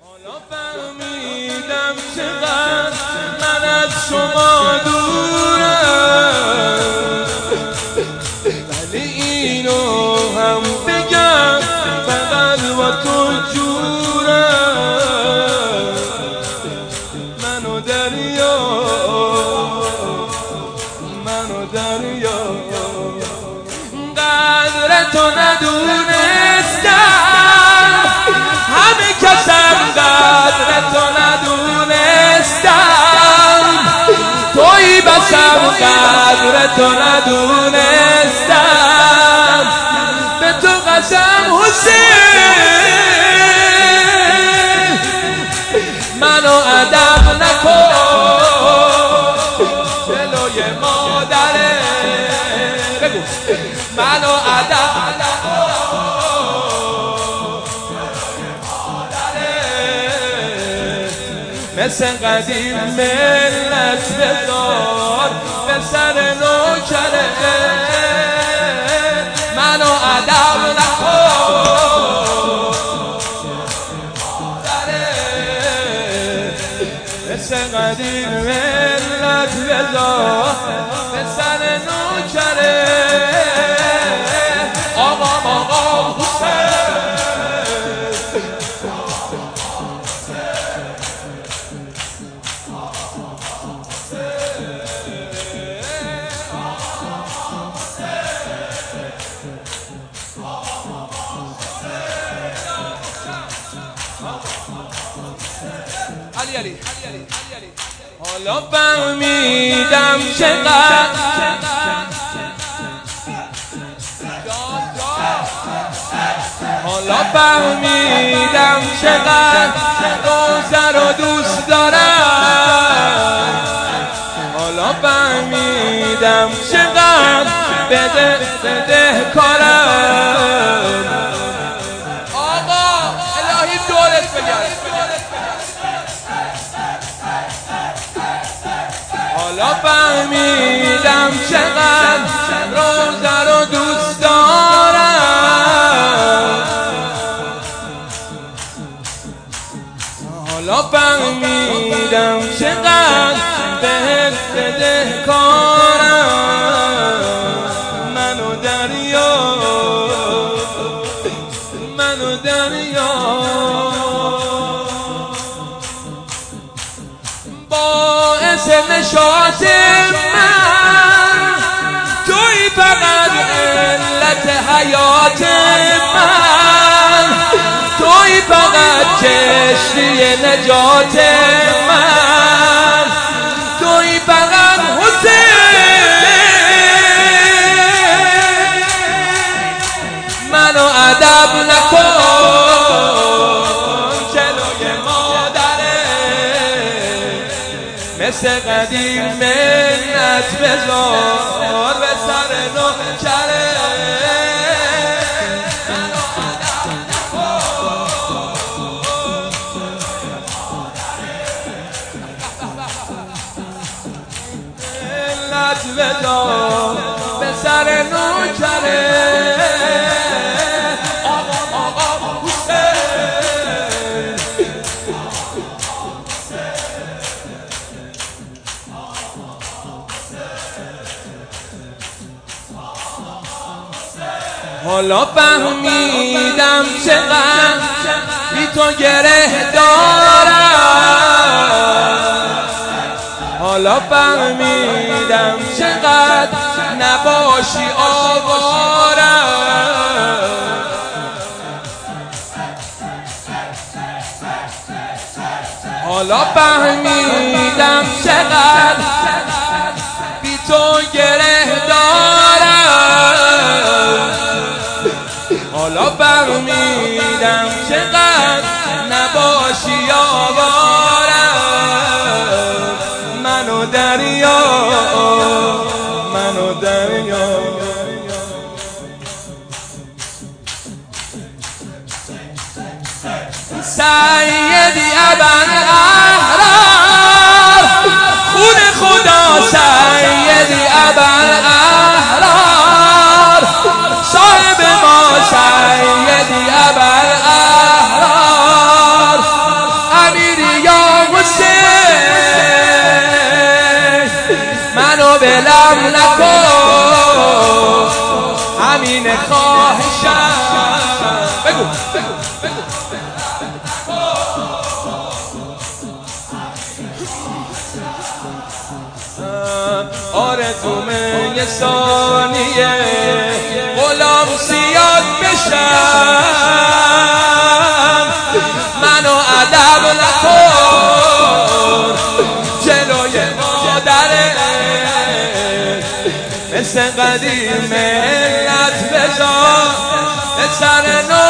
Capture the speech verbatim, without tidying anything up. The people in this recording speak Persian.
حالا فهمیدم چقدر من از شما دورم، ولی اینو هم بگم فقط با تو جورم. منو دریا منو دریا قدر تو ندونستم، همه کسم قدر تو ندونستم، توی بسم قدر تو ندونستم. به تو قسم حسین منو ادب نکن جلوی مادره، بگو منو ادب نکن مثل قدیم ملت بذار به سر نوکره. منو ادب نکن مثل قدیم ملت بذار به سر نوکره. آقام آقام حسین علی علی حالا فهمیدم چقدر حالا فهمیدم چقدر روزه رو دوست دارم. حالا فهمیدم چقدر بده بده کارم. آقا الهی دورت بگرد. حالا فهمیدم چقدر روزه رو دوست دارم. حالا فهمیدم چقدر بهت بده کارم. منو دریا منو دریا باعث نشاط من، توی فقط علت حیات من، توی فقط کشتی نجات من، توی فقط حسین منو ادب نکن جلوی مادره. مثل قدیم منت بذار به سر نوکره. منت بذار به سر نوکره. حالا فهمیدم چقدر بی تو گره دارم. حالا فهمیدم چقدر نباشی آوارم. حالا فهمیدم چقدر بی تو گره دارم. حالا فهمیدم چقدر نباشی آوارم. منو دریا منو دریا سیدی ابوالأحرار خون خدا سیدی ابوالأحرار صاحب ما سیدی ابوالأحرار منو بلم نکن، همین خواهشم. بگو بگو بگو. آرزومه یه ثانیه غلام زیاد بشم، منو ادب نکن جلوی مادره، مثل قدیم ملت بذار به سر نو